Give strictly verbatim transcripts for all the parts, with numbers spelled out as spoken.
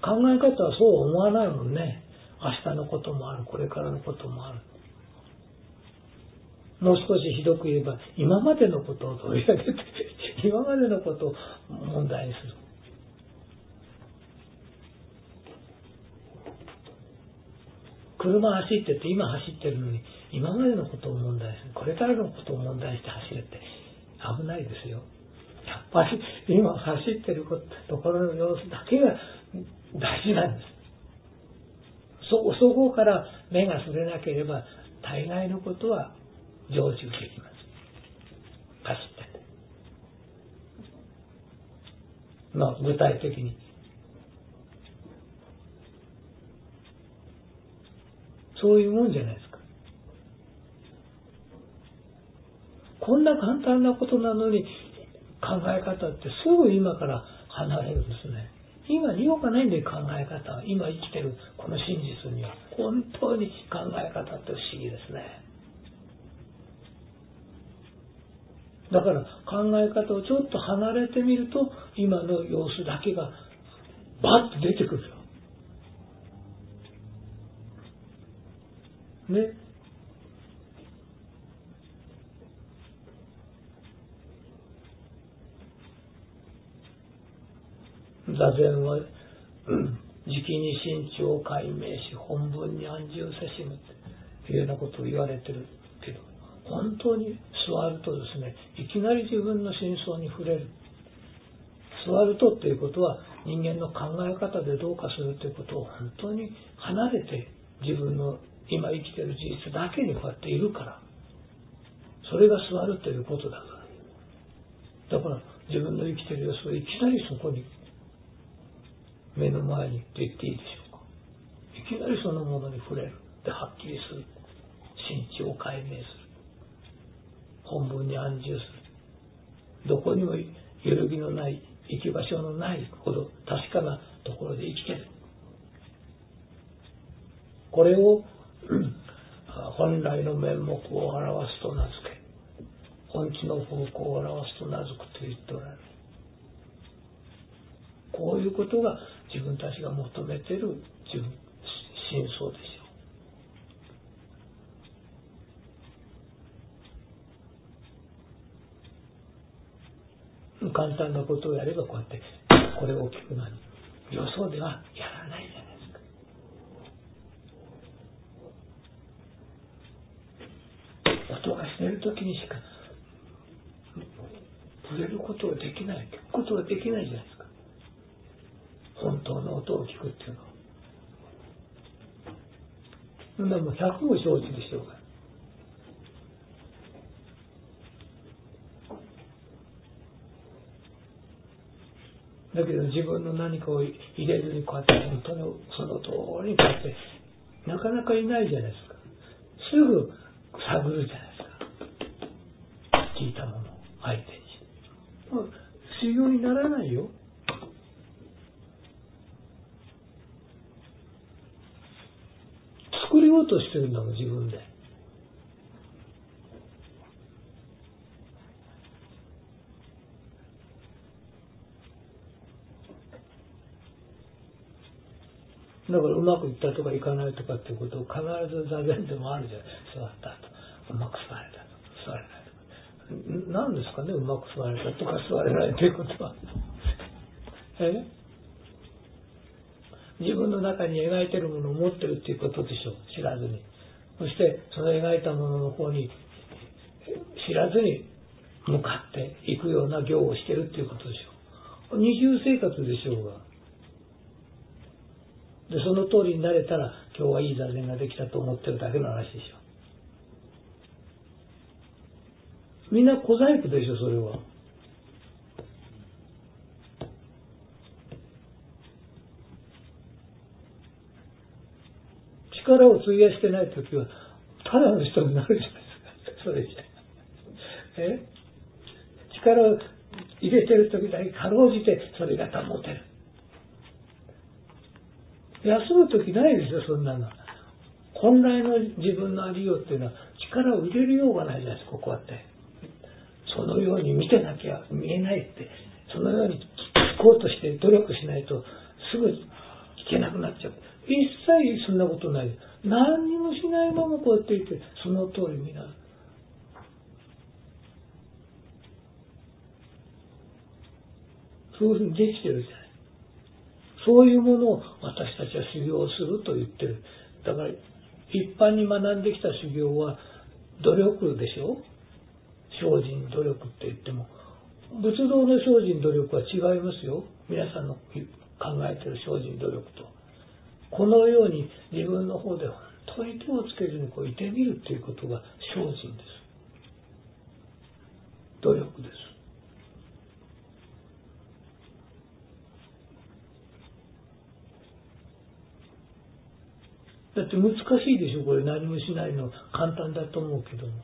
考え方はそう思わないもんね。明日のこともある、これからのこともある。もう少しひどく言えば、今までのことを取り上げて、今までのことを問題にする。車走ってて、今走ってるのに、今までのことを問題にする。これからのことを問題にして走れって危ないですよ。やっぱり今走ってるところの様子だけが大事なんです。そ、そこから目がそれなければ、大概のことは成就できます。走ってて。まあ、具体的に。そういうもんじゃないですか。こんな簡単なことなのに、考え方ってすぐ今から離れるんですね。今におかないんで考え方は、今生きてるこの真実には、本当に考え方って不思議ですね。だから考え方をちょっと離れてみると、今の様子だけがバッと出てくるよ。ね。座禅は、うん、じきに心地を解明し本文に安住せしむというようなことを言われてるけど、本当に座るとですね、いきなり自分の真相に触れる。座るとっていうことは、人間の考え方でどうかするということを本当に離れて、自分の今生きている事実だけにこうやっているから、それが座るということだから。だから自分の生きている様子をいきなりそこに目の前にと言っていいでしょうか。いきなりそのものに触れる。で、はっきりする。真知を解明する。本文に安住する。どこにも揺るぎのない、行き場所のないほど確かなところで生きている。これを本来の面目を表すと名付け、本地の風光を表すと名付くと言っておられる。こういうことが自分たちが求めている自分真相でしょう。簡単なことをやればこうやってこれを聞くのに、よそではやらないじゃないですか。音がしているときにしか触れることができない、聞くことができないじゃないですか。本当の音を聞くっていうのは。そんなもう百も承知でしょうが。だけど自分の何かを入れずにこうやって本当にその通りにこうやってなかなかいないじゃないですか。すぐ探るじゃないですか。聞いたものを相手にして。修行にならないよ。作りようとしてるんだもん、自分で。だからうまくいったとかいかないとかっていうことを必ず座禅でもあるじゃない。座った後うまく座れたとか座れないとか。何ですかね、うまく座れたとか座れないということは。え自分の中に描いてるものを持ってるっていうことでしょう、知らずに。そしてその描いたものの方に知らずに向かっていくような行をしてるっていうことでしょう。二重生活でしょうが。でその通りになれたら今日はいい座禅ができたと思ってるだけの話でしょう。みんな小細工でしょ、それは。力を費やしてないときはただの人になるじゃないですか。それじゃえ力を入れてるときだけかろうじてそれが保てる。休むときないですよ、そんなの。本来の自分のありようっていうのは力を入れるようがないじゃないですか。こうやってそのように見てなきゃ見えないって、そのように聞こうとして努力しないとすぐけなくなっちゃう。一切そんなことない。何にもしないままこうやっていて、その通りになる。そういうふうにできてるじゃない。そういうものを私たちは修行すると言ってる。だから一般に学んできた修行は努力でしょ。精進努力って言っても仏道の精進努力は違いますよ。皆さんの考えてる精進努力と。このように自分の方で本当に手をつけずにこういてみるということが精進です。努力です。だって難しいでしょ。これ何もしないの簡単だと思うけども、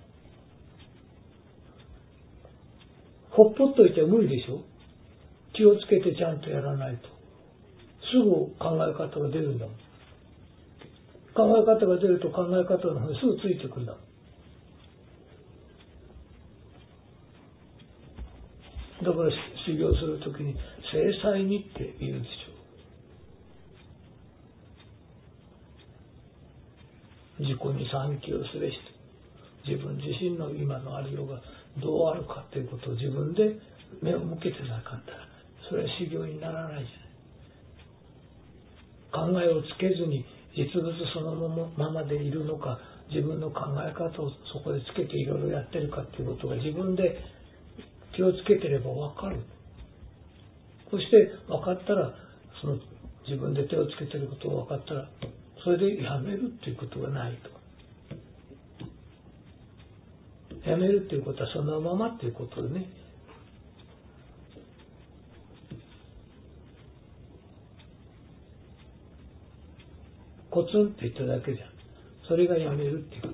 ほっぽっといては無理でしょ。気をつけてちゃんとやらないとすぐ考え方が出るんだもん。考え方が出ると考え方の方にすぐついてくるんだもん。だから修行するときに正細にって言うでしょ。自己に参求すべしと。自分自身の今のありようがどうあるかということを自分で目を向けてなかったらそれは修行にならないじゃない。考えをつけずに実物そのままでいるのか、自分の考え方をそこでつけていろいろやってるかということが自分で気をつけてれば分かる。そして分かったらその自分で手をつけていることを分かったらそれでやめるっていうことがないと。やめるっていうことはそのままっていうことでね。コツンって言っただけじゃん。それがやめるっていうこ